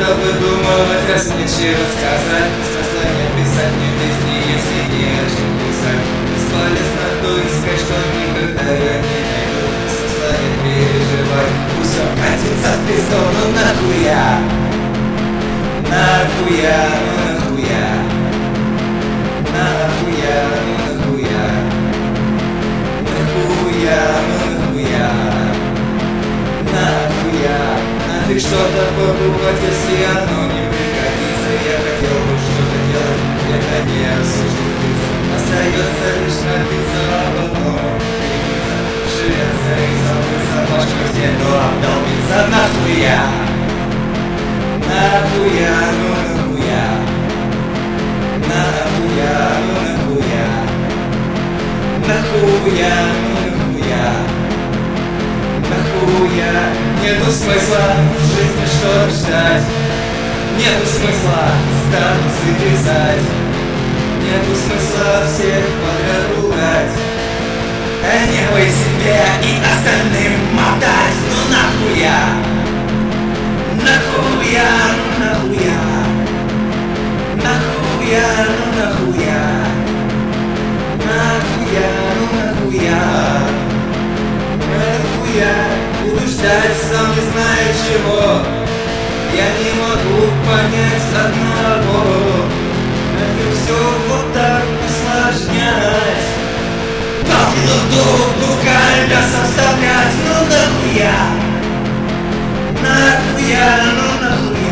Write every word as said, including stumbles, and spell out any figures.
Что выдумывать, раз нечего сказать. Смысла не писать мне песни, если не о чем писать. Бесполезно то искать, что никогда я не найду. Смысла не переживать, пусть все катится в пизду. Ну нахуя? Нахуя, ну нахуя? Нахуя, ну нахуя? Нахуя, ну нахуя? Нахуя? Нафиг что-то покупать, если оно не пригодится. Я хотел бы что-то делать, это не осуществится. Остается лишь напиться, а потом перебиться, вширяться и забыться, башку в стену обдолбиться. Нахуя? Нахуя, ну нахуя? Нахуя, ну нахуя? Нахуя, ну нахуя? Нахуя? Нету смысла в жизни что-то ждать. Нету смысла статусы писать. Нету смысла всех подряд ругать. Небо и себе и остальным мотать. Ну нахуя? Нахуя, ну нахуя? Нахуя, ну нахуя? Нахуя, ну нахуя? Нахуя? Буду ждать, сам не знаю чего. Я не могу понять одного. Это все вот так усложнять. Поводу буквально составлять. Ну нахуя? Нахуя, ну нахуя?